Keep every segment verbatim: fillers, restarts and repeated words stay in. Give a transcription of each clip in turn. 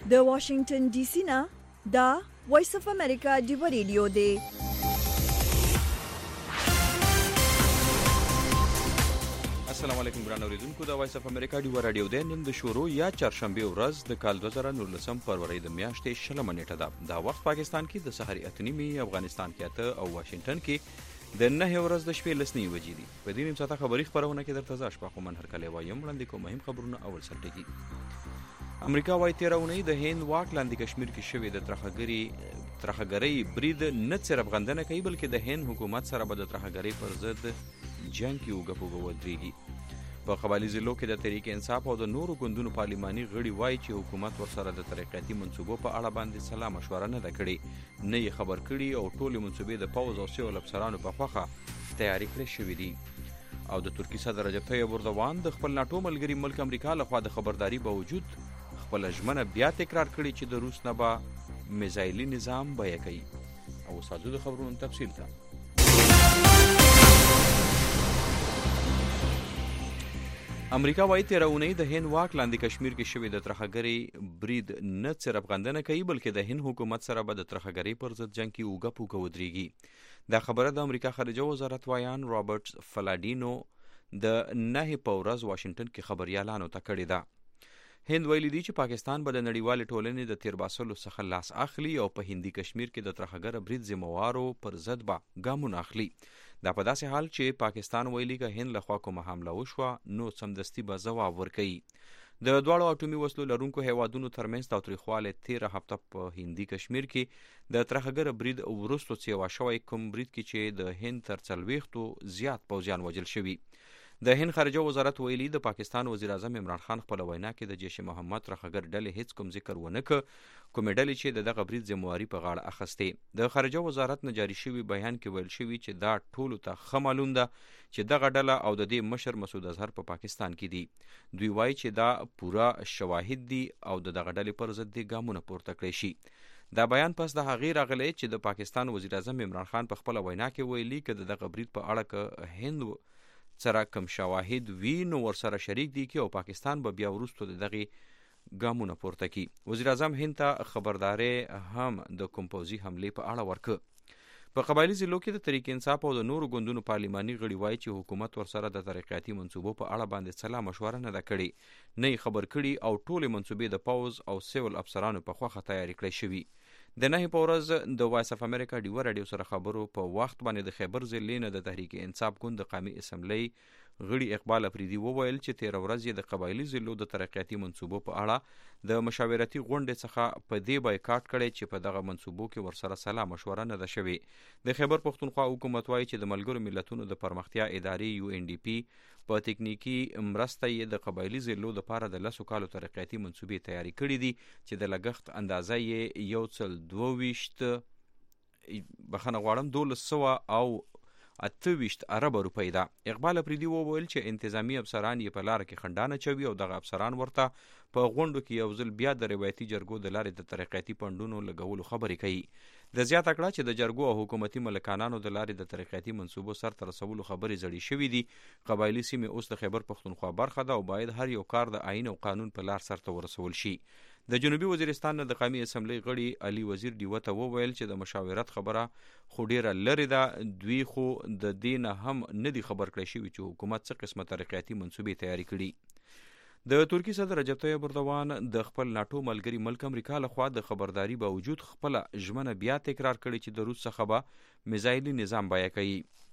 د واشنگټن ډي سي نه دا وایس اف امریکا ډیو ریډیو دی. السلام علیکم ګران اوریدونکو، دا وایس اف امریکا ډیو رادیو دی. نن د شروع یا چهارشنبه ورځ د کال دوه زره نولسم فروری د میاشتې شلمه نیټه ده. دا وخت پاکستان کې د سحر اته نیمې، افغانستان کې اته او واشنگټن کې د نه ورځ د شپې لس نیمې بجې دي. په دې نیم ساعته خبري خبرونه کې درته زه اشفاق من هرکلی وایم. وړاندې کوم مهم خبرونه. اول سرټکی امریکا وايي تېره اونۍ د هند واک لاندې کشمیر کې شوې د ترهګرۍ ترهګرۍ برید نه صرف غندنه کوي، بلکې د هند حکومت سره به د ترهګرۍ پر ضد جنګ کې اوږه په اوږه ودرېږي. په قبایلي ضلعو کې د تحریک انصاف او د نورو ګوندونو پارلماني غړي وایي چې حکومت ورسره د ترقیاتي منصوبو په اړه باندې سلا مشوره نه ده کړې، نه یې خبر کړي او ټولې منصوبې د پوځ او سیول افسرانو په خوښه تیاری کړې شوې دي. او د ترکیې صدر رجب طیب اردوان د خپل ناټو ملګري ملک امریکا لخوا د خبرداري باوجود خپل ژمنه بیا تکرار کړي چې د روس نه به میزایلي نظام بیه کوي. او ساده د خبرونو تفصیل ته امریکا وايي تېره اونۍ د هند واک لاندې کشمیر کې شوې د ترهګرۍ برید نه صرف غندنه کوي، بلکې د هند حکومت سره به د ترهګرۍ پر ضد جنګ کې اوږه په اوږه ودرېږي. دا خبره د امریکا خارجه وزارت وایان رابرټ فلاډینو د نهې په ورځ واشنګټن کې خبریالانو ته کړې ده. هند ویلي دی چې پاکستان به د نړیوالې ټولنې د تیرباسلو څخه لاس اخلي او په هندي کشمیر کې د ترهګر برید ذمهوارو پر ضد به ګامونه اخلي. دا په داسې حال چې پاکستان ویلي که هند لخوا کومه حمله وشوه نو سمدستي به ځواب ورکوي. د دواړو اټومي وسلو لرونکو هیوادونو ترمنځ تاوتریخوالی تېره هفته په هندي کشمیر کې د ترهګر برید وروسته څیوا شوی کوم برید کې چې د هند تر څلوېښتو زیات پوځیان وژل شوي. د هند خارجه وزارت ویلي د پاکستان وزیر اعظم عمران خان خپله وینا کې د جیش محمد ترهګر ډلې هیڅ کوم ذکر ونه کړ، کومې ډلې چې د دغه برید ذمهواري په غاړه اخیستې. د خارجه وزارت نه جاري شوي بیان کې ویل شوي چې دا ټولو ته ښه معلوم ده چې دغه ډله او د دې مشر مسعود اظهر په پاکستان کې دي. دوی وایي چې دا پوره شواهد دي او د دغه ډلې پر ضد دې ګامونه پورته کړی شي. دا بیان پس د هغې راغلی چې د پاکستان وزیر اعظم عمران خان په خپله وینا کې ویلي که د دغه برید په اړه که هند سره کم شواهد وي نو ورسره شریک دي کې او پاکستان به بیا وروسته د دغې ګامونه پورته کړي. وزیر اعظم هند ته خبرداری هم د کوم پوځي حملې په اړه ورکړ. په قبایلي ضلعو کې د تحریک انصاف او د نورو ګوندونو پارلماني غړي وایي چې حکومت ورسره د ترقیاتي منصوبو په اړه باندې سلا مشوره نه ده کړې، نه یې خبر کړي او ټولې منصوبې د پوځ او سیول افسرانو په خوښه تیاری کړی شوي. د نهې په ورځ د وایس اف امریکا ډیو رادیو سره خبرو په وخت باندې د خیبر ضلعې نه د تحریک انصاف ګوند د قومي اسمبلی غړي اقبال افریدي وویل چې تېره ورځ یې د قبایلي ضلعو د ترقیاتي منصوبو په اړه د مشاورتي غونډې څخه په دې بایکاټ کړی چې په دغه منصوبو کې ورسره سلا مشوره نه ده شوې. د خیبر پښتونخوا حکومت وایي چې د ملګرو ملتونو د پرمختیا ادارې یو ان ډي پي په تکنیکي مرسته یې د قبایلي ضلعو لپاره د لسو کالو ترقیاتي منصوبې تیاری کړي دي چې د لګښت اندازه یې یو سل دوه ویشت بخښنه غواړم دولس سوه او اته ویشت اربه روپۍ ده. اقبال افریدي وویل چې انتظامی افسران یې په لاره کې خنډانه چوي او دغه افسران ورته په غونډو کې یو ځل بیا د روایتي جرګو د لارې د ترقیاتي پنډونو لګولو خبرې کوي. د زیاته کړه چې د جرګو او حکومتي ملکانانو د لارې د ترقیاتي منصوبو سرته رسولو خبرې زړې شوي دي. قبایلي سیمې اوس د خیبر پښتونخوا برخه ده او باید هر یو کار د آئین او قانون په لار سرته ورسول شي. د جنوبي وزیرستان نه د قومي اسمبلی غړي علي وزیر ډیوه ته وویل چې د مشاورت خبره خو ډیره لرې ده، دوی خو د دې نه هم نه دي خبر کړی شوي چې حکومت څه قسمه ترقیاتي منصوبې تیاری کړي. د ترکیې صدر رجب طیب اردوان د خپل ناټو ملګري ملک امریکا لخوا د خبرداري باوجود خپله ژمنه بیا تکرار کړې چې د روس څخه به میزایلي نظام بیه کوي.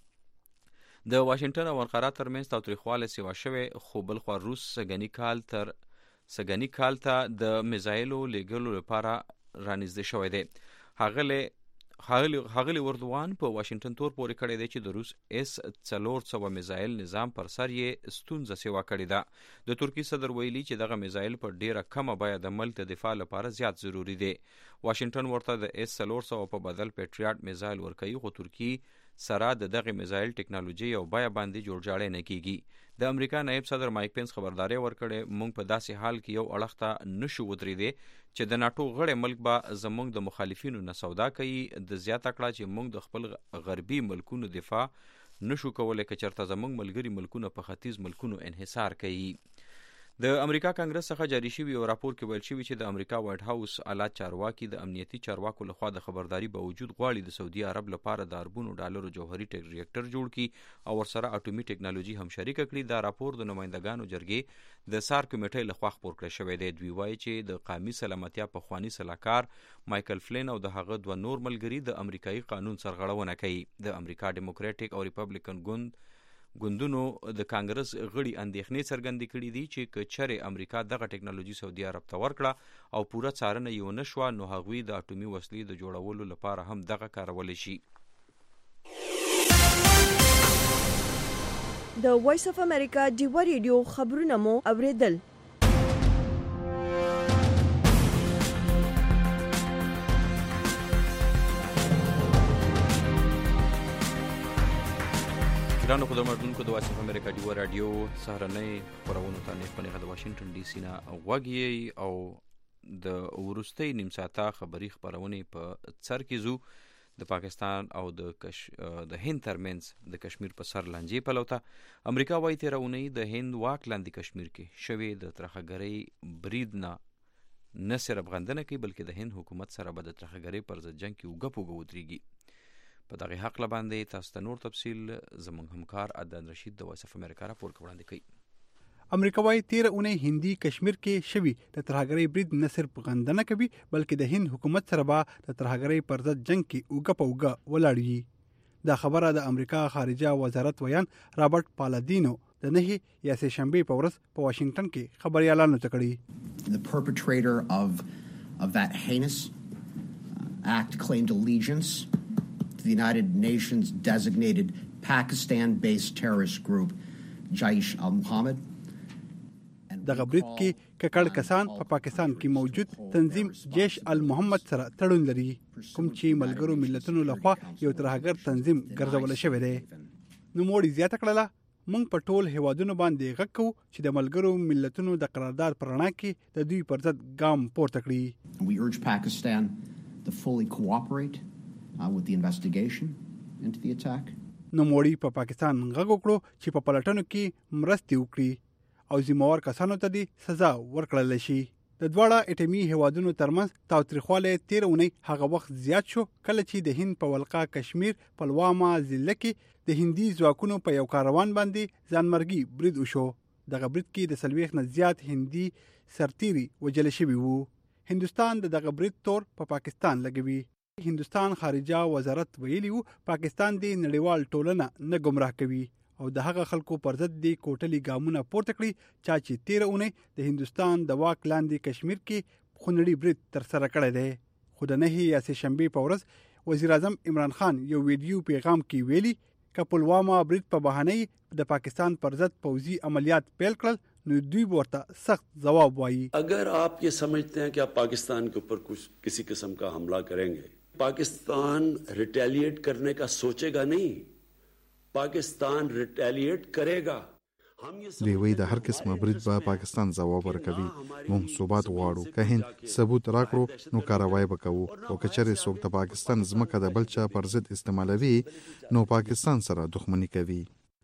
د واشنګټن او انقره ترمنځ تاوتریخوالی سیوا شوی، خو بلخوا روس سږني کال تر سږني کال ته د میزایلو لیږلو لپاره رانږدې شوی دی. هغلی ښاغلي اردوان په واشنګټن تور پورې کړی دی چې د روس اس څلور سوه میزایل نظام پر سر یې ستونزه سیوا کړې ده. د ترکیې صدر ویلي چې دغه میزایل په ډیره کمه بیه د ملک د دفاع لپاره زیات ضروري دی. واشنګټن ورته د اس څلور سوه په بدل پیټریاټ میزایل ورکوي، خو ترکیې سره د دغه میزایل ټکنالوژي او بیه باندې جوړجاړی نه کیږي. د امریکا نایب صدر مایک پینس خبرداری ورکړی موږ په داسې حال کې یو اړخ ته نشو ودرېدی چې د ناټو غړی ملک به زموږ د مخالفینو نه سودا کوي. د زیاته کړه چې موږ د خپل غربي ملکونو دفاع نشو کولی که چېرته زموږ ملګري ملکونه په ختیځ ملکونو انحصار کوي. د امریکا کانګرس څخه جاری شوی یو راپور کې ویل شوی چې د امریکا وایټ هاوس اعلی چارواکي د امنیتي چارواکو لخوا د خبرداري باوجود غواړي د سعودي عرب لپاره د اربونو ډالرو جوهري ریاکټر جوړ کړي او ورسره اټومي ټیکنالوژي هم شریک کړي. دا راپور د نمائندګانو جرګې د سار کمیټې لخوا خپور کړی شوی دی. دوی وایي چې د قومي سلامتیا پخوانی سلاکار مایکل فلین او د هغه دوه نور ملګري د امریکایي قانون سرغړونه کوي. د امریکا ډیموکراټیک او ریپبلیکن ګوند ګوندونو د کانګرس غړي اندېښنې څرګندې کړي دي چې که چېرې امریکا دغه ټیکنالوژي سعودي عرب ته ورکړه او پوره څارنه یې ونه شوه نو هغوی د اټومي وسلې د جوړولو لپاره هم دغه کارولی شي. د وایس اف امریکا ډیوا ریډیو خبرونه مو اوریدل. ګرانو خدمتونکو د وایس اف امریکا ډیوا رادیو سهارنۍ خپرونو ته نیغه د واشنگټن ډي سي نه غوږ یې او د وروستۍ نیم ساعته خبري خپرونې په سر کې زو. د پاکستان او د کش د هند ترمنځ د کشمیر په سر لانجې پلوته امریکا وايي تیر اونۍ د هند واک لاندې کشمیر کې شوی د ترخګرۍ برید نه نه صرف غندنه کوي بلکې د هند حکومت سره به د ترخګرۍ پر ضد جنګ کې اوږه په اوږه ودرېږي. په دغه حق باندې تاسو ته نور تفصیل زموږ همکار عدنان رشید د وایس اف امریکا راپور وړاندې کوي. امریکا وايي تیر اونۍ هندي کشمیر کې شوی د ترهګرۍ برید نه صرف غندنه کوي بلکې د هند حکومت سره به د ترهګرۍ پر ضد جنگ کې اوږه په اوږه ولاړ وي. دا خبره د امریکا خارجه وزارت ویان رابرټ پالادینو د نهي یا سه شنبه په ورځ په واشنگټن کې خبريالانو ته کړی. The perpetrator of of that heinous uh, act claimed allegiance the United Nations designated Pakistan-based terrorist group Jaish al-Mohammed. دغه برید کې ککړ کسان په پاکستان کې موجود تنظیم جیش المحمد سره تړون لري کوم چې ملګرو ملتونو لخوا یو ترهګر تنظیم ګرځول شوی دی. نو موږ زیاته کړله موږ په ټول هیوادونو باندې غږ کوو چې د ملګرو ملتونو د قرارداد پر رڼا کې د دوی پر ضد ګام پورته کړي. We urge Pakistan to fully cooperate Uh, with the investigation into the attack. نو موړي په پاکستان غږ وکړو چې په پلټنو کې مرستې وکړي او ذمہوار کسانو ته دې سزا ورکړل شي. د دواړه اټومي هیوادونو ترمنځ تاوتریخواله تیر اونۍ هغه وخت زیات شو کله چې د هند په ولقا کشمیر پلواما ضلع کې د هندي ځواکونو په یو کاروان باندې ځانمرګي برید وشو. دغه برید کې د سلويخ نه زیات هندي سرتيري وجل شوي وو. هندستان د دغه برید تور په پا پاکستان لګوي. هندستان خارجه وزارت ویلی وو پاکستان دی نړیوال ټولنه نه گمراه کوي او د هغه خلکو پر ضد دی کوټلي ګامونه پورته کړی چې تیر اونۍ د هندستان د واک لاندې کشمیر کې خونړي برید تر سره کړی دی. خو د نهي یا سه شنبه په ورځ وزیر اعظم عمران خان یو ویډیو پیغام کې ویلي ک پلواما برید په بهانه د پاکستان پر ضد پوځي عملیات پیل کړل نو دوی ورته سخت جواب وایي. اگر آپ یہ سمجھتے ہیں کہ آپ پاکستان کے اوپر کچھ کسی قسم کا حملہ کریں گے پاکستان ریٹیلیٹ کرنے کا سوچے گا نہیں پاکستان ریٹیلیٹ کرے گا. دی وی د هر قسمه برید به پاکستان جواب ورکوي. موږ ثبات غواړو که هند ثبوت راکړو نو کاروای وکړو او که چېرې څوک د پاکستان ځمکه د بل چا پر ضد استعمالوي نو پاکستان سره دښمني کوي.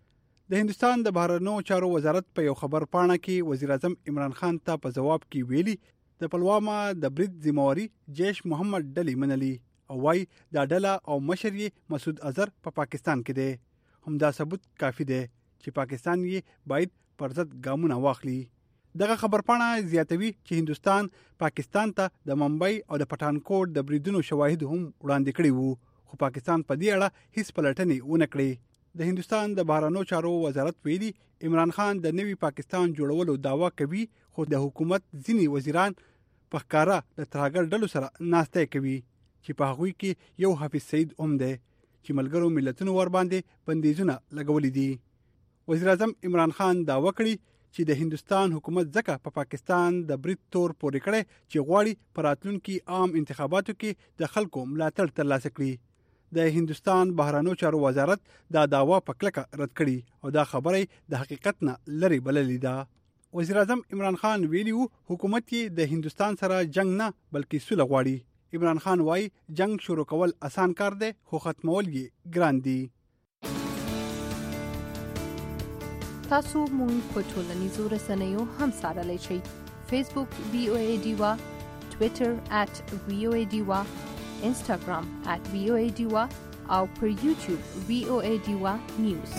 د هندستان د بهرنیو چارو وزارت په یو خبر پاڼه کې وزیر اعظم عمران خان ته په جواب کې ویلي د پلواما د برید ذمہواری جیش محمد ډلې منلي او وايي دا ډله او مشر یې مسعود اظهر په پا پاکستان کې دی. همدا ثبوت کافي دی چې پاکستان یې باید پر ضد ګامونه واخلي. دغه خبرپاڼه زیاتوي چې هندستان پاکستان ته د ممبئی او د پټانکوټ د بریدونو شواهد هم وړاندې کړي وو خو پاکستان په دې اړه هیڅ پلټنې ونه کړې. د هندستان د بهرنیو چارو وزارت ویلي عمران خان د نوي پاکستان جوړولو داوا کوي خو د حکومت ځینی وزیران په ښکارا د ترهګر ډلو سره ناسته کوي چې په هغوی کې یو حافظ سعید هم دی چې ملګرو ملتونو ور باندې بندیزونه لګولې دي. وزیر اعظم عمران خان داوا کړی چې د هندستان حکومت ځکه په پا پاکستان د برید تور پورې کړی چې غواړي په راتلونکي عام انتخاباتو کې د خلکو ملاتړ ترلاسه کړي. د هندستان بهرنیو چارو وزارت دا داوا په کلکه رد کړي او دا خبره د حقیقت نه لري بللې ده. وزیر اعظم عمران خان ویلی وو حکومت یې د هندستان سره جنگ نه بلکې سوله غواړي. عمران خان وايي جنگ شروع کول آسان کار دی خو ختمول یې ګران دي. تاسو مونږ په ټولنیزو رسنیو هم څارلی شئ. فیسبوک وی او ای ډیوا، ټویټر at وی او ای ډیوا، انسټاګرام at وی او ای ډیوا او پر یوټیوب وی او ای ډیوا نیوز.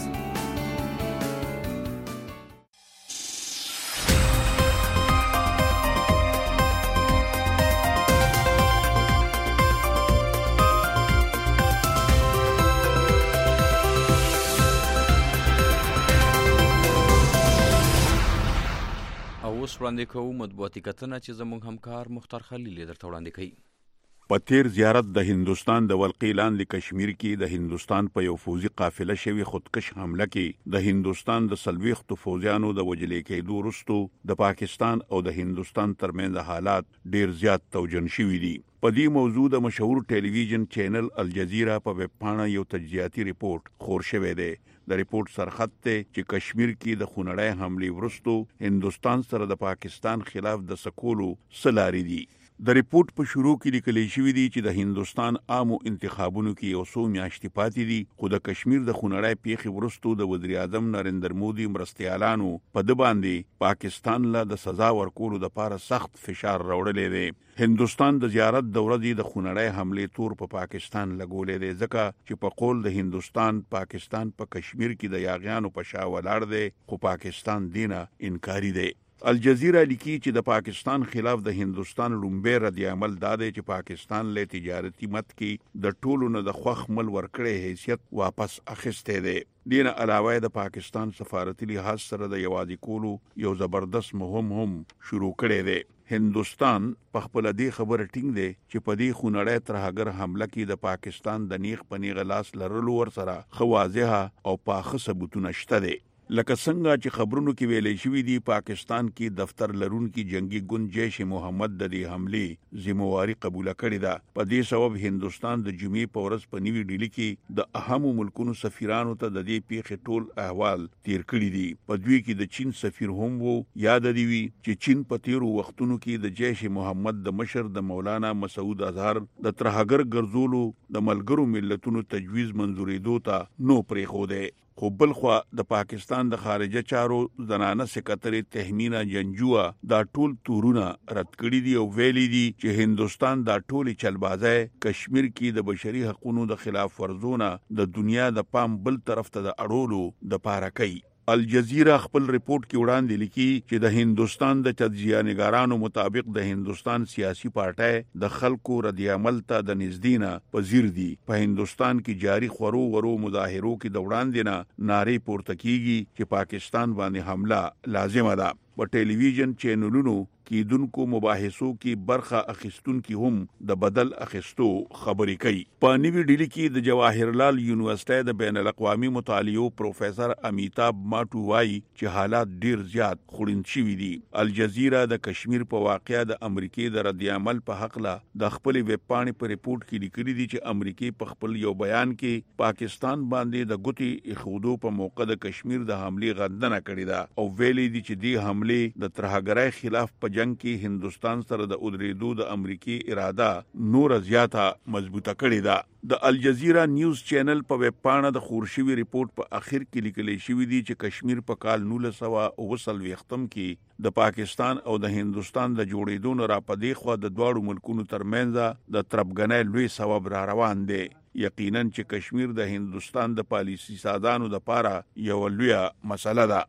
اوس وړاندې کوو مطبوعاتي کتنه چې زموږ همکار مختار خلیل درته وړاندې کوي. په تیر زیارت د هندستان د ولقې لاندې کشمیر کې د هندستان په یو فوزي قافله شوی خودکش حمله کې د هندستان د سلويختو فوزیانو د وجلې کېدو وروسته د پاکستان او د هندستان ترمنځ حالات ډیر زیات توجن شوي دي. په دې موضوع د مشهور ټلویزیون چینل الجزیره په ویب پاڼه یو تجزیاتي ریپورت خور شوی دی. د ریپورت سرخط ته چې کشمیر کې د خونړۍ حملې وروسته هندستان سره د پاکستان خلاف د سکولو سلاري دي. د ریپورت په شروع کې لیکل شوی دی چې د هندستان عامو انتخابونو کې یو څو میاشتې پاتې دي، خو د کشمیر د خونړۍ پیښې وروسته د وزیر اعظم نریندر مودي مرستیالانو په د باندې پاکستان له د سزا ورکولو لپاره سخت فشار راوړلی دی. هندستان د زیارت د ورځې د خونړۍ حملې تور په پا پاکستان لګولې دی، ځکه چې په قول د هندستان پاکستان په پا کشمیر کې د یاغیانو په شا ولاړ دی، خو پاکستان دینه انکاری دی. الجزیره لیکي چې د پاکستان خلاف د هندستان لومبه رد عمل دا دی چې پاکستان له تجارتي مت کې د ټولو نه د خوخ مل ورکړې حیثیت واپس اخیسته دی. دینه علاوه د پاکستان سفارتي لحاظ سره د یوازې کولو یو زبردست مهم هم شروع کړی دی. هندستان په خپل دې خبره ټینګ دی چې په دې خونړۍ ترهګر حمله کې د پاکستان د نیغ پنیغ لاس لرلو ور سره خوازه او پاخه ثبوتونه شته دي. لکه څنګه چې خبرونو کې ویلې شوې دي، پاکستان کې دفتر لرونکي جنگي ګوند جیش محمد د دې حملې ذمہواری قبول کړې ده. په دې سبب هندستان د جمعې په ورځ په نیوی ډیلی کې د اهمو ملکونو سفیرانو ته د دې پیښې ټول احوال تیر کړی دي. په دوی کې د چین سفیر هم وو. یاد دی وی چې چین په تیرو وختونو کې د جیش محمد د مشر د مولانا مسعود اظهر د ترهګر ګرځولو د ملګرو ملتونو تجویز منزورېدو ته نو پرېښوده. خو بلخوا د پاکستان د خارجه چارو زنانه سکرټری تهمینا جنجوا دا ټول تورونه رد کړی دي او ویلي دي چې هندستان دا ټول چلبازه کشمیر کې د بشري حقوقو د خلاف ورزونه د دنیا د پام بل طرف ته د اړولو د پاره کوي. الجزیره خپل ریپورت کې وړاندې لیکي چې د هندستان د تجزیه نگارانو مطابق د هندستان سیاسي پارټي د خلکو رد عمل ته د نږدې نه پذیر دي. په هندستان کې جاری خورو ورو مظاهرو کې د وړاندې نه نارې پورته کیږي چې پاکستان باندې حمله لازمه ده. په ټلویزیون چینلونو کیدونکو مباحثو کې برخه اخیستونکو هم د بدل اخیستو خبرې کوي. په نیوی ډیلی کې د جواهرلال یونیورسيټي د بین الاقوامي مطالعو پروفیسور امیتاب ماټو وايي چې حالات ډیر زیات خورند شوي دي. الجزیره د کشمیر په واقعیا د امریکای د رد عمل په حق له د خپل ویب پاڼې په ریپورت کې لیکلي دي چې امریکای په خپل یو بیان کې پاکستان باندې د ګوتی اخودو په موقع د کشمیر د حمله غندنه کړې ده او ویلي دي چې دې حمله د ترهګرۍ خلاف په جنگ کې هندستان سره د ودرېدو د امریکای اراده نور زیاته مضبوطه کړې ده. د الجزیره نیوز چینل په ویب پاڼه د خورشوي ریپورت په اخر کې لیکل شوی دی چې کشمیر په کال نولس سوه اوه څلوېښتم کې د پاکستان او د هندستان د جوړېدو نه را پدې خو د دواړو ملکونو ترمنځ د تربګنۍ لوی سبب را روان دی. یقینا چې کشمیر د هندستان د پالیسي سازانو د پاره یو لوی مسله ده.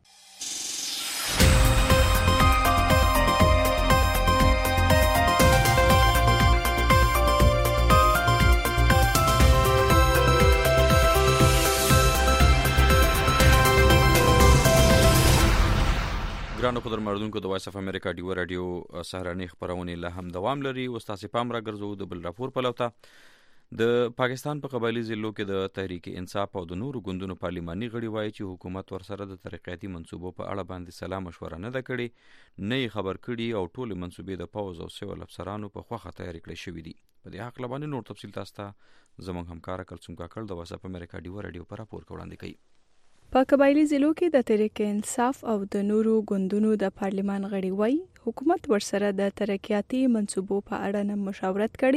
ګرانو قدرمنونکو د وایس اف امریکا ډیو رادیو سهارنۍ خبرونه له هم دوام لري. او تاسو پام را ګرځو د بل راپور په لوته د پاکستان په قبایلی ضلعو کې د تحریک انصاف او د نورو ګوندونو پارلماني غړي وایي چې حکومت ورسره د ترقیاتي منصوبو په اړه باندې سلا مشوره نه ده کړې، نه خبر کړي او ټول منصوبې د پوز او سیول افسرانو په خوخه تیاری کړې شوې دي. په دې حق لبانې نور تفصیل تاسو ته زموږ همکار کلثوم کاکړ د وایس اف امریکا ډیو رادیو پر راپور وړاندې کوي. په قبایلی ضلعو کې د تحریک انصاف او د نورو ګوندونو د پارلمان غړي وایي حکومت ورسره د ترقیاتي منصوبو په اړه نه مشاورت کړي،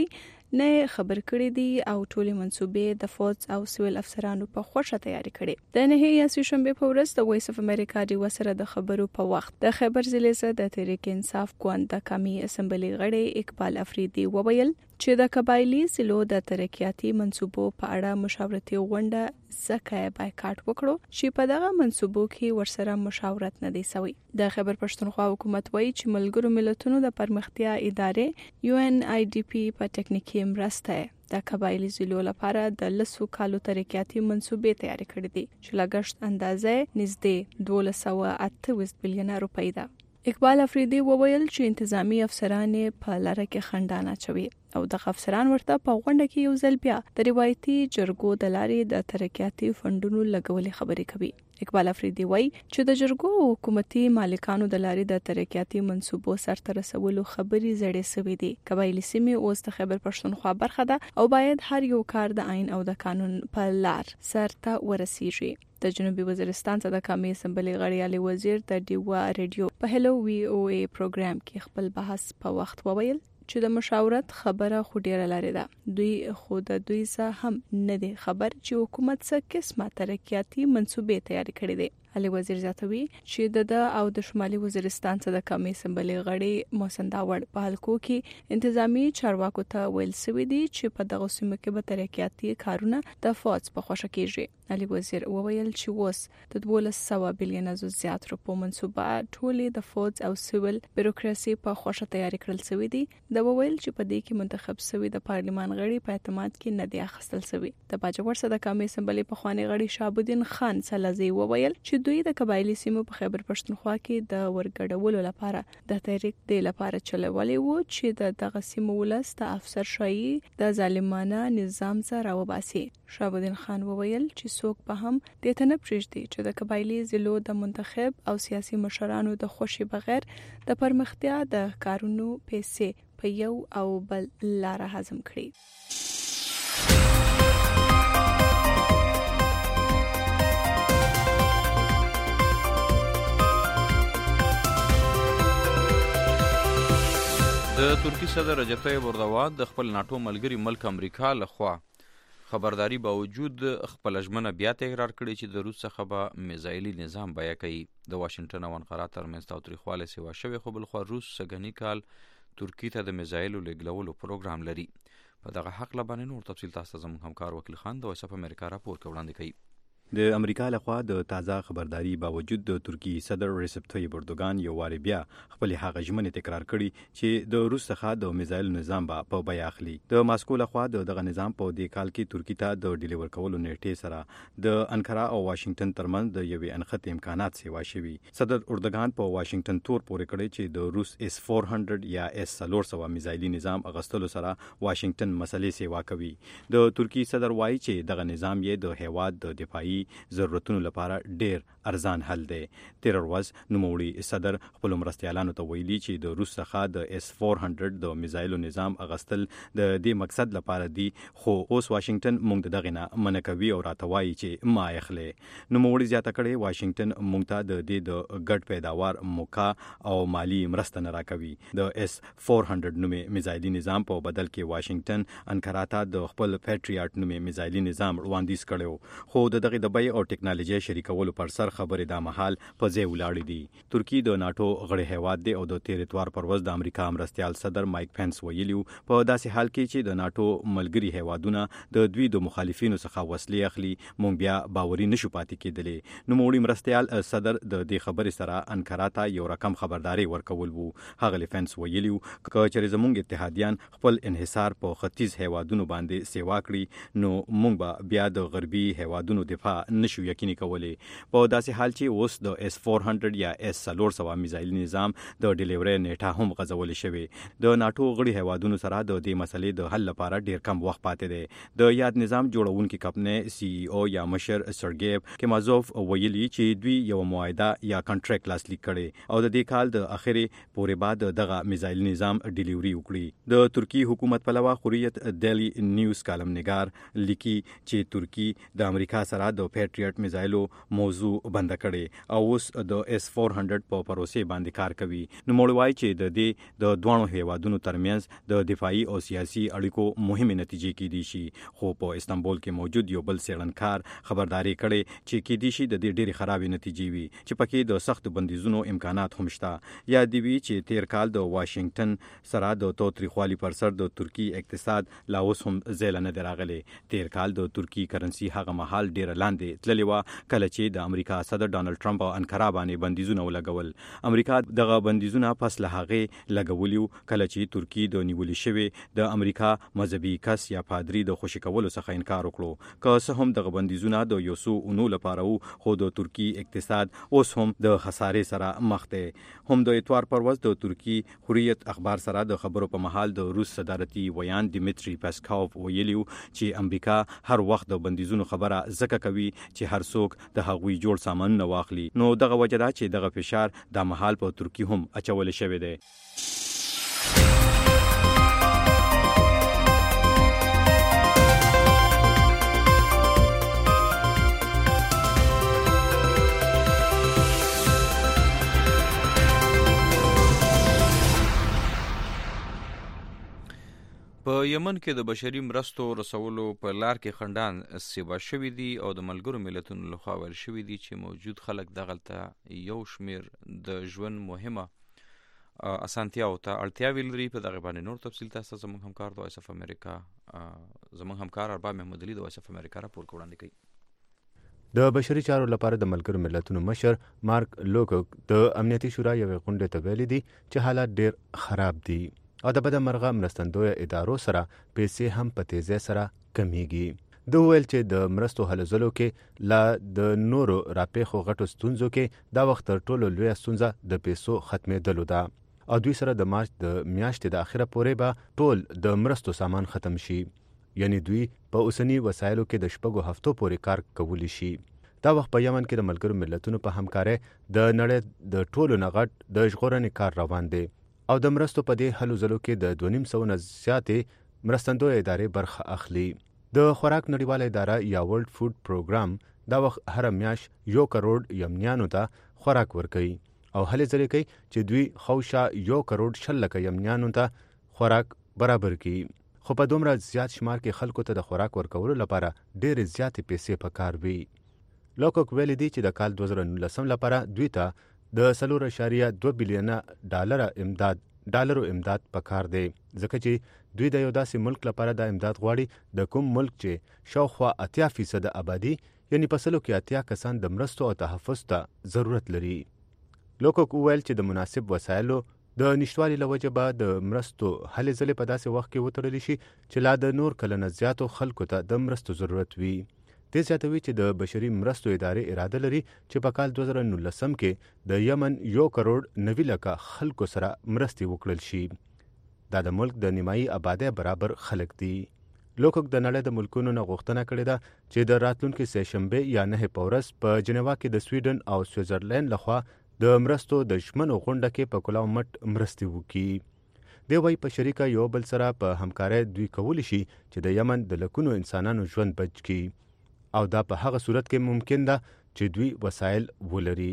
نه خبر کړی دي او ټولې منصوبې د فوج او سیول افسرانو په خوښه تیاری کړي. د نهي یا سشنبه په ورځ د وایس اف امریکا د وسره د خبرو په وخت د خیبر ضلع څخه د تحریک انصاف ګوند د قومي اسمبلی غړی اقبال افریدي وویل چې د قبایلی سیلو د ترقیاتي منصوبو په اړه مشاورتي غونډه ځکه بایکاټ وکړو چې په دغه منصوبو کې ورسره مشاورت نه دی شوی. د خیبر پښتونخوا حکومت وایي چې ملګرو ملتونو د پرمختیا ادارې یو ان آی ډي پی په ټکنیکی مرسته د قبایلی سیلو لپاره د لسو کالو ترقیاتي منصوبې تیاری کړې دي چې لګښت اندازې نږدې دوه سوه اته ویشت بلیونه روپۍ ده. اقبال افریدي وویل چې انتظامی افسران په لاره کې خندانه چوي او د افسران ورته په غونډه کې یو ځل بیا د روایتي جرګو د لارې د ترقیاتي فندونو لګولې خبرې کوي. اقبال افریدي وایي چې د جرګو او حکومتي مالکانو د لارې د ترقیاتي منصوبو سرته رسولو خبرې زړې سوي دي. قبایلی سیمې اوس د خیبر پښتونخوا برخه ده او باید هر یو کار د آئین او د قانون په لار سرته ورسیږي. د جنوبي وزیرستان څخه د قومي اسمبلی غړي علي وزیر د ډیوا ریډیو په هلو وی او ای پروګرام کې خپل بحث په وخت وویل چې د مشاورت خبره خو ډیره لري ده. دوی خو د دوی څخه هم نه دي خبر چې حکومت څه قسمه ترقیاتي منصوبې تیاری کړې دي. علي وزیر زیاتوي چې د د او د شمالي وزیرستان څخه د قومي اسمبلی غړي محسن داوړ په حلقو کې انتظامی چارواکو ته ویل سوي دي چې په دغه سیمه کې به ترقیاتي کارونه د فوج په خوښه کیږي. علي وزیر وویل چې اوس د دوه سوه بلیونه زیات روپو منصوبه ټولې د فوج او سیول بیروکراسي په خوښه تیاری کړل سوي دي. د وویل چې په دې کې منتخب سوي د پارلمان غړي په اعتماد کې نه دی اخیستل سوي. د باجوړ څخه د قومي اسمبلی په خواني غړي شهابالدین خان سلازي وویل چې دوی د قبایلی سیمو په خیبر پښتونخوا کې د ورګډولو لپاره د تحریک دی لپاره چلولې وو چې د دغه سیمو ولس د افسر شایي د ظالمانه نظام څخه راوباسي. شهابالدین خان وویل چې څوک په هم د تنب پرېږدي چې د قبایلی ضلعو د منتخب او سیاسي مشرانو د خوشي بغیر د پرمختیا د کارونو پیسې په یو او بل لار هضم کړي. د ترکی صدر رجب طیب اردوغان د خپل ناټو ملګری ملک امریکا لخوا خبرداري باوجود خپل ژمنه بیا تکرار کړې چې د روس څخه به میزایلي نظام بیه کوي. د واشنگټن او انقره ترمنځ تاوتریخوالی سیوا شوی خو بلخوا روس سږني کال ترکی ته د میزایلو لیږدولو پروګرام لري. په دغه حق لبانې نور تفصیل تاسو ته زموږ همکار وکیل خان د وایس اف امریکا راپور وړاندې کوي. د امریکا لخوا د تازه خبرداري باوجود د ترکی صدر رجب طیب اردوغان یو واری بیا خپل هغه ژمنې تکرار کړي چې د روس څخه د میزایل نظام به په بیه اخلي. د ماسکو لخوا د دغه نظام په دې کال کې ترکی ته د ډیلیور کولو نیټې سره د انقره او واشنگټن ترمنځ د یوې انخت امکانات سیوا شوي. صدر اردوغان په واشنگټن تور پورې کړی چې د روس اس چار سوه یا اس څلور سوه میزایلي نظام اغستلو سره واشنگټن مسلې سیوا کوي. د ترکی صدر وایي چې دغه نظام یې د هیواد د دفاعي ضرورتونو لپاره ډیر ارزان حل دی. تیر ورځ نوموړي صدر خپل مرستیالانو ته ویلي چې د روس څخه د اس چار سوه د میزایلو نظام اغستل د دې مقصد لپاره دی، خو اوس واشنگټن موږ دغه نه منع کوي او راته وایي چې ما اخلي. نوموړي زیاته کړې واشنگټن موږ ته د دې د ګډ پیداوار موقع او مالی مرسته نه راکوي. د اس چار سوه نومې میزایلي نظام په بدل کې واشنگټن انقره ته د خپل پیټریاټ نومې میزایلي نظام وړاندیز کړو، خو د دغه د بیې او ټیکنالوژي شریکولو پر سر خبرې د مهال په ځای ولاړې دي. ترکی د ناتو غړی هیواد دی او د تیر اتوار پر ورځ د امریکا مرستیال صدر مایک پنس ویلیو په داسې حال کې چې د ناتو ملګری هیوادونه د دوی د مخالفینو څخه وسلې اخلي مونږ بیا باوري نشو پاتې کېدلی. نوموړي مرستیال صدر د دې خبرې سره انقره ته یو رقم خبرداري ورکول وو. هغه پنس ویلیو که چېرې زموږ اتحادیان خپل انحصار په ختیځ هیوادونو باندې سیوا کړي نو مونږ به بیا د غربي هیوادونو دفاع نشو یقیني کولی. په داسې حال چې اوس د اس چار سوه یا اس څلور سوه میزایل نظام د ډیلیوري نیټه هم غځول شوی. د ناتو غړي هیوادونو سره د دې مسلې د حل لپاره ډیر کم وخت پاتې دی. د یاد نظام جوړونکي کمپنۍ سی ای او یا مشر سرګیو کمازوف ویلي چې دوی یو معاهده یا کنټریکټ لاسلیک کړي او د دې کال د اخري پورې بعد دغه میزایل نظام ډیلیوري وکړي. د ترکی حکومت پلوه خوریت ډیلی نیوز کالم نگار لیکي چې ترکی د امریکا سره د د پیټریټ میزایلو موضوع بند کړي او اوس د اس فور هنډرډ په پروسې باندې کار کوي. نو موږ وایي چې د دې د دوه هیوادونو ترمنځ د دفاعي او سیاسي اړیکو مهمه نتیجې کېدي شي. خو په استانبول کې موجود یو بل څېړنکار خبرداري کړي چې کېدي شي د دې ډېرې خرابې نتیجې وي چې پکې د سخت بندیزونو امکانات هم شته. یا دی وی چې تیر کال د واشنگټن سره د توتریخوالي پر سر د ترکی اقتصاد لا اوس هم زیل نه دراغلي. تیر کال د ترکی کرنسي هغه مهال ډېر لاندې تللی و کله چې د امریکا صدر ډانلډ ټرمپ او انکارا باندې بندیزونه ولګول. امریکا دغه بندیزونه پس له هغه لګولیو کله چې ترکی د نیولې شوی د امریکا مذهبي کس یا پادری د خوشی کولو څخه انکار وکړو. که څه هم دغه بندیزونه د یو څو اونو لپاره وو خو د ترکی اقتصاد اوس هم د خسارې سره مخ دی. هم د اتوار پر ورځ د ترکی حریت اخبار سره د خبرو په محل د روس صدارتي ویان دیمیتری پاسکوف ویلیو چې امریکا هر وخت د بندیزونو خبره زکه کوي چې هر څوک د هغوی جوړ سامان نه واخلي. نو دغه وجه ده چې دغه فشار د محل په ترکی هم اچول شوی دی. په یمن کې د بشري مرستو رسولو په لار کې خندان سیوا شوي دي او د ملګرو ملتونو لخوا ویل شوي دي چې موجود خلک دغلته یو شمیر د ژوند مهمه اسانتیاو ته اړتیاوې لري. په دغه باندې نور تفصیل تاسو زموږ همکار د وایس اف امریکا زموږ همکار ارباب محمد علي د وایس اف امریکا راپور وړاندې کوي. د بشري چارو لپاره د ملګرو ملتونو مشر مارک لوکوک د امنیتي شورا یوې غونډې ته ویلي دي چې حالات ډېر خراب دي او د بده مرغه مرستندویه ادارو سره پیسې هم په تیزۍ سره کمیږي. د ویل چې د مرستو هلو ځلو کې لا د نورو راپېښو غټو ستونزو کې دا وخت تر ټولو لویه ستونزه د پیسو ختمېدلو ده او دوی سره د مارچ د میاشتې د اخره پورې به ټول د مرستو سامان ختم شي. یعنی دوی په اوسني وسایلو کې د شپږو هفتو پورې کار کولی شي. دا وخت په یمن کې د ملګرو ملتونو په همکارۍ د نړۍ د ټولو نه غټ د ژغورنې کار روان دی او د مرستو په دې هلو ځلو کې د دوه نیم سوه نه زیاتې مرستندویه ادارې برخه اخلي. د خوراک نړیواله اداره یا ورلد فود پروګرام دا وخت هر میاشت یو کروڑ یمنیانو ته خوراک ورکوي او هلې ځلې کوي چې دوی خوشا یو کروڑ شل لکه یمنیانو ته خوراک برابر کړي. خو په دومره زیات شمار کې خلکو ته د خوراک ورکولو لپاره ډېرې زیاتې پیسې پکار وي. لوکوک ویلي دي چې د کال دوه زره نولسم لپاره دوی ته د څلور اعشاریه دوه بیلیونه ډالر امداد ډالرو امداد پکار دی ځکه چې دوی د یو داسې ملک لپاره د امداد غواړي د کوم ملک چې شاوخوا اتیا فیصد آبادی یعنی په سلو کې اتیا کسان د مرستو او تحفظ ته ضرورت لري. لوکوک وویل چې د مناسب وسایلو د نشټوالي له وجې به د مرستو هلې ځلې په داسې وخت کې وتړلی شي چې لا د نور کلنه زیاتو خلکو ته د مرستو ضرورت وي. دې زیاتوي چې د بشري مرستو ادارې اراده لري چې په کال دوه زره نولسم کې د یمن یو کروڑ نوي لکه خلکو سره مرستې وکړل شي. دا د ملک د نیمایي آبادۍ برابر خلک دي. لوکوک د نړۍ د ملکونو نه غوښتنه کړې ده چې د راتلونکي سه شنبې یا نهه په ورځ په جنیوا کې د سویډن او سویټزرلینډ لخوا د مرستو د ژمنو غونډه کې په کلاو مټ مرستې وکړي. دی وایي په شریکه یو بل سره په همکارۍ دوی کولی شي چې د یمن د لکونو انسانانو ژوند بچ کړي او دا په هغه صورت کې ممکن ده چې دوی وسایل ولري.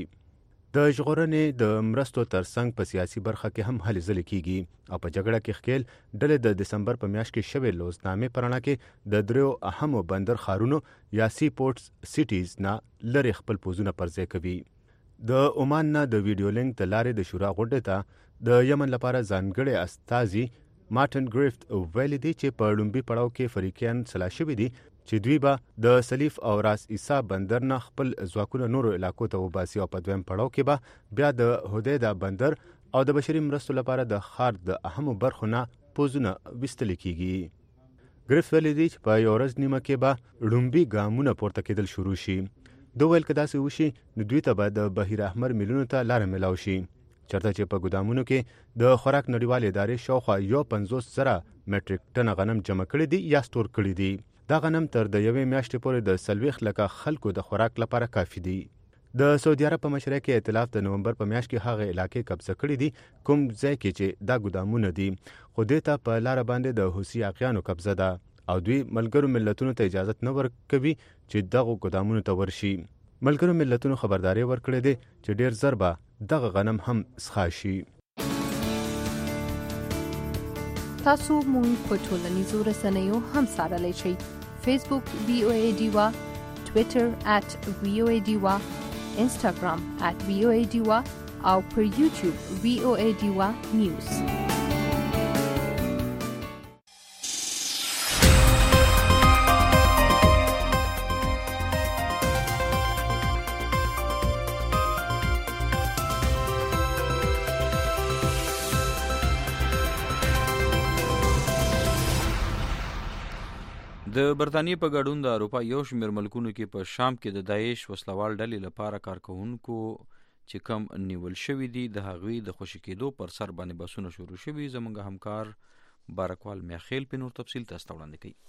د ژغورنې د مرستو ترڅنګ په سیاسي برخه کې هم هلې ځلې کیږي او په جګړه کې ښکېل ډلې د دسمبر په میاشت کې شوې لوزنامې په رڼا کې د دریو اهمو بندر ښارونو یا سی پورټس سیټیز نه لرې خپل پوځونه پر ځای کوي. د عمان نه د ویډیو لینک د لارې د شورا غونډې ته د یمن لپاره ځانګړی استازي مارټن ګریفت ویلي دی چې په لومړي پړاو کې فریقیان سلا شوي دي چې دوی به د سلیف او راس عیسی بندر نه خپل ځواکونه نورو علاقو ته وباسي او په دویم پړاو کې به بیا د هودیدا بندر او د بشري مرستو لپاره د ښار د اهمو برخو نه پوځونه ویستل کیږي. ګریفت ویلي دی چې په یو ورځ نیمه کې به لومړي ګامونه پورته کېدل شروع شي. دوی ویل که داسې وشي نو دوی ته به د بحیر احمر میلونو ته لاره میلاو شي چېرته چې په ګودامونو کې د خوراک نړیوالې ادارې شاوخوا یو پنځوس زره میټریک ټنه غنم جمع کړي دي یا سټور کړي دي. دا غنم تر د یوې میاشتې پورې د څلوېښت لکه خلکو د خوراک لپاره کافي دي. د سعودي عرب په مشرۍ کې ائتلاف د نومبر په میاشت کې هغه علاقې قبضه کړي دي کوم ځای کې چې دا ګودامونه دي خو دې ته په لاره باندې د حوثي اغیانو قبضه ده او دوی ملګرو ملتونو ته اجازه نه ورکوي چې دغه ګدامونو ته ورشي. ملګرو ملتونو خبرداري ورکړې ده چې ډیر زر به دغه غنم هم څښا شي. تاسو مونږ په ټولنیزو رسنیو هم څارلی شئ. فیسبوک وی او ای ډیوا، ټویټر ات وی او ای ډیوا، انسټاګرام ات وی او ای ډیوا او پر یوټیوب وی او ای ډیوا نیوز. د برتانیې په ګډون د اروپا یو شمېر ملکونو کې په شام کې د داعش وسلوال ډلې لپاره کارکوونکو چې کم نیول شوي دي د هغوی د خوشي کېدو پر سر باندې بحثونه شروع شوي. زموږ همکار بارکوال میاخیل په نور تفصیل تاسو ته وړاندې کوي.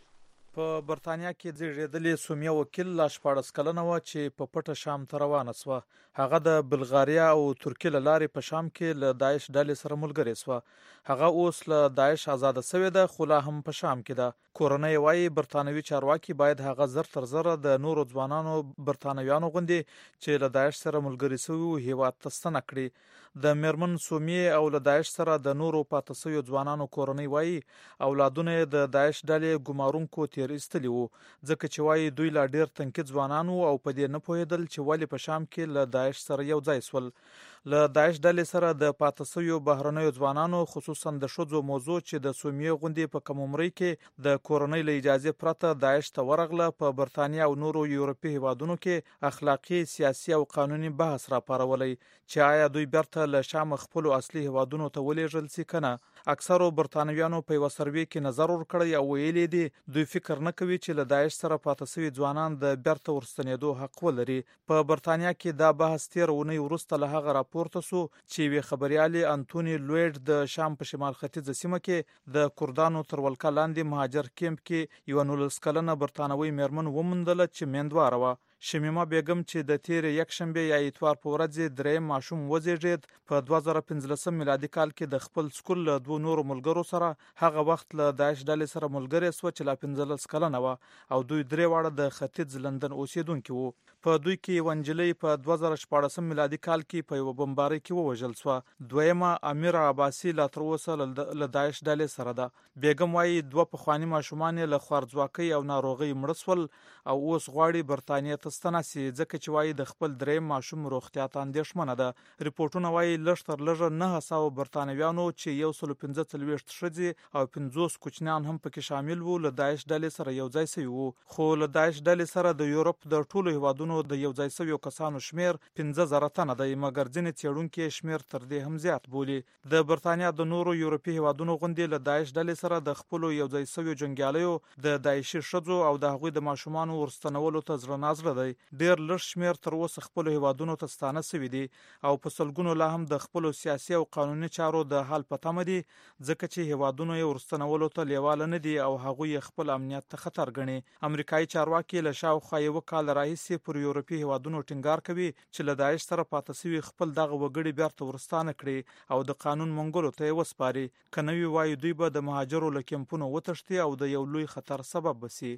په برتانیا کې زیږیدلې سومیا وکیل لا شپاړس کلنه وه چې په پټه شام ته روانه سوه. هغه د بلغاریا او ترکیې له لارې په شام کې له داعش ډلې سره ملګرې سوه. هغه اوس له داعش آزاده سوې ده خو لا هم په شام کې ده. کورنۍ وایي برتانوي چارواکي باید هغه زر تر زره د نورو ځوانانو برتانویانو غوندې چې له داعش سره ملګري سوي وو هیواد ته ستنه کړي. د میرمن سومیې او له داعش سره د نورو پاته سویو ځوانانو کورنۍ وایي اولادونه یې د داعش ډلې ګمارونکو تیر ایستلي وو، ځکه چې وایي دوی لا ډیر تنکي ځوانان وو او په دې نه پوهېدل چې ولې په شام کې له داعش سره یو ځای سول. له داعش ډلې سره د پاته سویو بهرنیو ځوانانو خصوصا د ښځو موضوع چې د سومیې غوندې په کم عمرۍ کې د کورنۍ له اجازې پرته داعش ته ورغله په برتانیا او نورو یورپي هیوادونو کې اخلاقي، سیاسي او قانوني بحث راپارولی چې آیا دوی بیرته له شام خپلو اصلي هیوادونو ته ولېږل سي که نه. اکثرو برتانویانو په یوه سروې کې نظر ورکړی او ویلي دي دوی فکر نه کوي چې له داعش سره پاته سوي ځوانان د بیرته ورستنېدو حق ولري. په برتانیا کې دا بحث تېره اونۍ وروسته له هغه راپورته سو چې یوې خبریالې انتوني لویډ د شام په شمال ختیځه سیمه کې د کردانو تر ولکه لاندې مهاجر کیمپ کې یوه نولس کلنه برتانوي میرمن وموندله چې میندواره وه. شمیمه بیګم چې د تیرې یکشنبې یا اتوار په ورځ دریم ماشوم وزېږېد په دوه زره پنځلسم میلادي کال کې د خپل سکول له دوو نورو ملګرو سره هغه وخت له داعش ډلې سره ملګرې سوه چې لا پنځلس کلنه وه او دوی درې واړه د ختیځ لندن اوسېدونکي وو. په دوی کې یوه نجلۍ په دوه زره شپاړسم میلادي کال کې په یوه بمبارۍ کې ووژل سوه. دویمه امیره عباسي لا تر اوسه له داعش ډلې سره ده. بیګم وایي دوه پخواني ماشومان یې له خوارځواکۍ او ناروغۍ مړه سول او اوس غواړي برتانیې ته ستنه سي ځکه چې وایي د خپل دریم ماشوم روغتیا ته اندېښمنه ده. ریپورټونه وایي لږ تر لږه نهه سوه برتانویانو چې یو سل پنځه څلوېښت ښځې او پنځوس کوچنیان هم پکې شامل وو له داعش ډلې سره یو ځای سوي وو. خو له داعش ډلې سره د یورپ د ټولو هیوادونو د یو ځای سویو کسانو شمیر پنځه زره تنه دی، مګر ځینې څېړونکي شمیر تر دې هم زیات بولي. د برتانیا د نورو یورپي هیوادونو غوندې له داعش ډلې سره د خپلو یو ځای سویو جنګیالیو د داعشي ښځو او د هغوی د ماشومانو ورستنولو ته زړه نازړه دی. ډېر لږ شمیر تر اوسه خپلو هیوادونو ته ستانه سوي دي او په سلګونو لا هم د خپلو سیاسي او قانوني چارو د حل په تمه دي ځکه چې هیوادونو یې ورستنولو ته لیواله نه دي او هغوی یې خپل امنیت ته خطر ګڼي. امریکایي چارواکي له شاوخوا یوه کال راهیسې پر یورپي هیوادونو ټینګار کوي چې له داعش سره پاته سوي خپل دغه وګړي بیرته ورستانه کړي او د قانون منګولو ته یې وسپاري، که نه وي وایي دوی به د مهاجرو له کیمپونو وتښتي او د یو لوی خطر سبب به سي.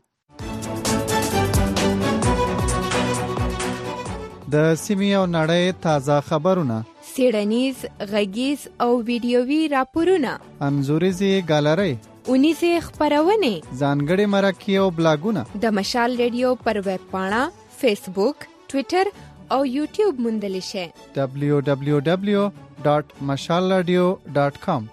د سیمې او نړۍ تازه خبرونه، څېړنیز، غږیز او ویډیوي راپورونه، انځوریزې ګالرۍ، اونیزې خپرونې، ځانګړي مرکې او بلاګونه د مشال ریډیو پر ویب پاڼه، فیسبوک، ټویټر او یوټیوب موندلی شئ. دبلیو دبلیو دبلیو ډاټ مشال راډیو ډاټ کام.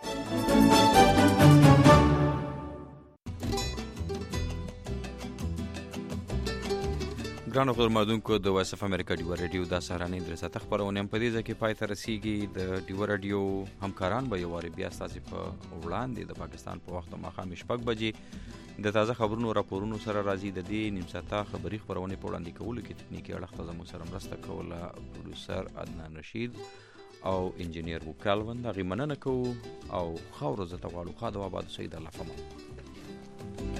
ګرانو خبرمادونکو د وایس اف امریکا ډیوه رادیو دا سهارنۍ درې ساعته خپرونه هم په دې ځای کې پای ته رسیږي. د ډیوه رادیو همکاران به یو وارې بیا ستاسې په وړاندې د پاکستان په وخت ماښام شپږ بجې د تازه خبرونو راپورونو سره راځي. د دې نیم ساعته خبري خپرونې په وړاندې کولو کې تکنیکي اړخ ته زموږ سره مرسته کوله پروډوسر عدنان رشید او انجینیر وکالون. د هغې مننه کوو او ښه ورځ درته غواړو. ښه د آباد اوسئ. د الله په امان.